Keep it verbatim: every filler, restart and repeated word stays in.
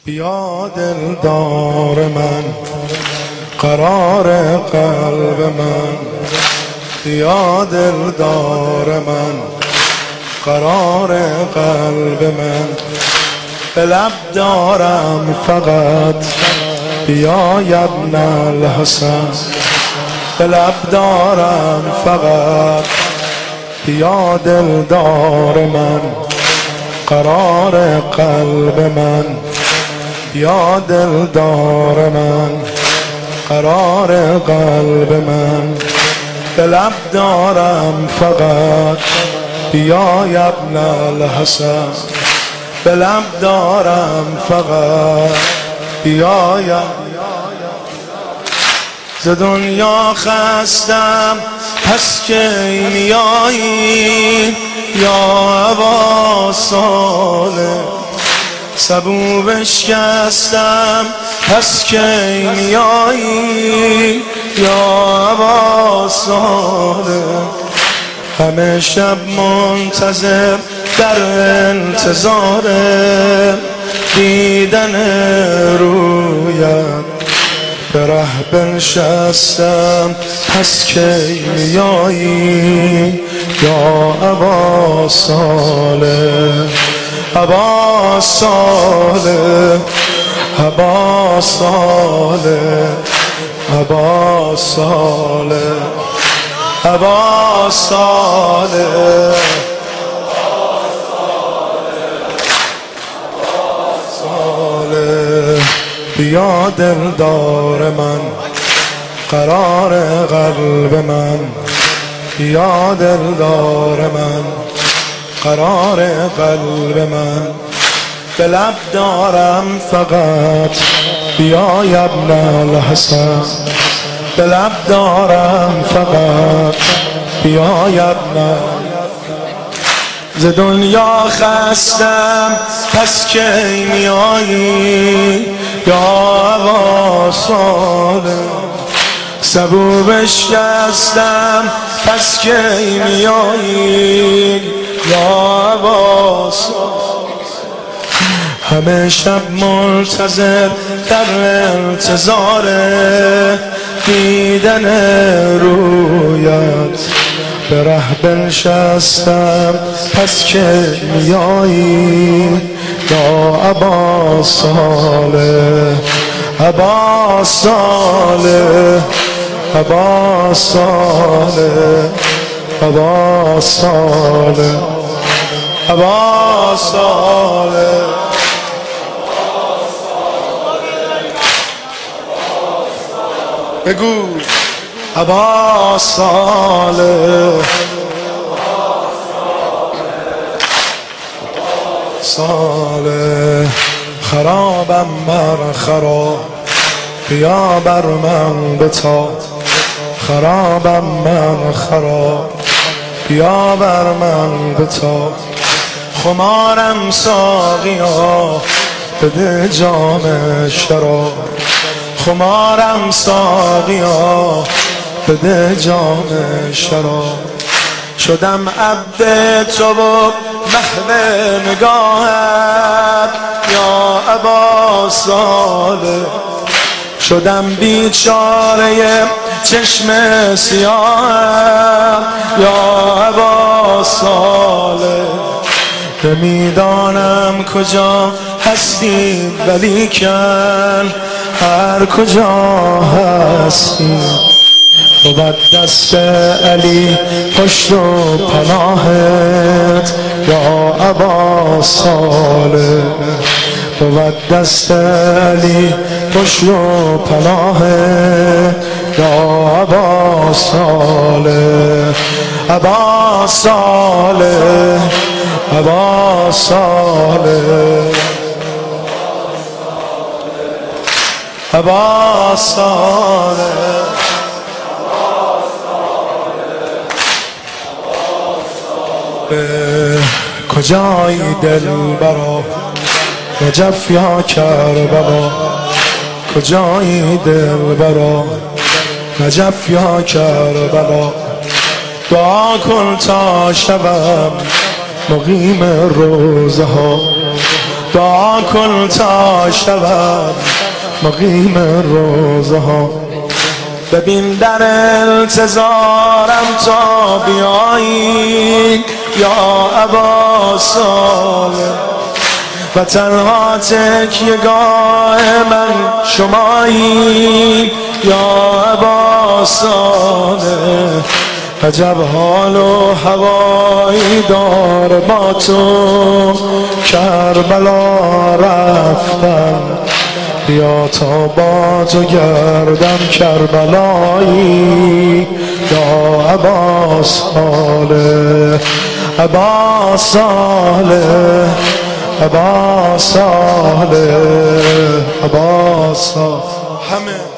بیا دلدار من، قرار قلب من. بیا دلدار من، قرار قلب من. به لب دارم فقط بیا ابن الحسن. به لب دارم فقط بیا دلدار من، قرار قلب من. بیا دلدار من، قرار قلب من. به لب دارم فقط بیا ابن الحسن. به لب دارم فقط بیا یا ز دنیا خستم پس که میایی یا ابا صالح. سبو بشکستم پس که میایی یا ابا صالح. همه شب منتظر در انتظار دیدن رویت. به ره بنشستم پس که میایی یا ابا صالح. ابا صالح، ابا صالح، ابا صالح، ابا صالح، صالح. بیا دلدار من، قرار قلب من. بیا دلدار من، قرار قلب من. به لب دارم فقط بیا ابن الحسن. به لب دارم فقط بیا ابن. ز دنیا خستم پس که میایی یا ابا صالح. سبو بشکستم پس که میایی یا ابا صالح. همه شب منتظر در انتظار دیدن رویت. به ره بنشستم پس که میایی یا ابا صالح. ابا صالح، ابا صالح، ابا صالح، ابا صالح. بگو ابا صالح، صالح. خرابم من خراب بیا بر من بتا. خرابم من خراب بیا بر من بتا. خمارم ساقیا بده جام شراب. خمارم ساقیا بده جام شراب. شدم عبد تو و محو نگاهت یا ابا صالح. شدم بیچاره چشم سیاه یا ابا صالح. نمیدانم کجا هستی ولیکن هر کجا هستی بود دست علی پشت و پناهت یا ابا صالح. بود دست علی پشت و پناهت یا ابا صالح. ابا صالح، ابا صالح، ابا صالح. به کجایی دلبرا نجف یا کربلا. کجایی دلبرا نجف یا کربلا. دعا کن تا شبم مقیم روزه ها. دعا کن تا شود مقیم روزه ها. ببین در انتظارم تا بیایی یا ابا صالح، و تنها تکیه‌گاه من شمایی یا ابا صالح. عجب حال و هوایی دار با تو کربلا رفتم، بیا تا با تو گردم کربلایی یا ابا صالح. ابا صالح ابا صالح ابا صالح. همه